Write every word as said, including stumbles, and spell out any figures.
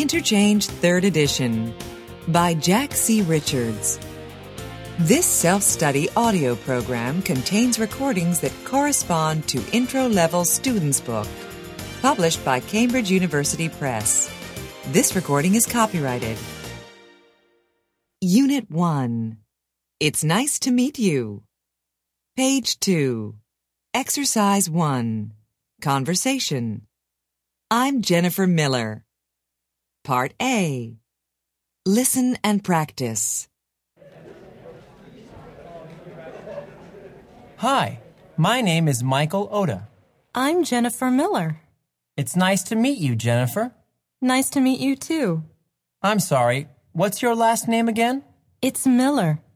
Interchange third Edition by Jack C. Richards. This self-study audio program contains recordings that correspond to intro-level student's book, published by Cambridge University Press. This recording is copyrighted. Unit one. It's nice to meet you. Page two. Exercise one. Conversation. I'm Jennifer Miller. Part A. Listen and practice. Hi, my name is Michael Oda. I'm Jennifer Miller. It's nice to meet you, Jennifer. Nice to meet you too. I'm sorry, what's your last name again? It's Miller.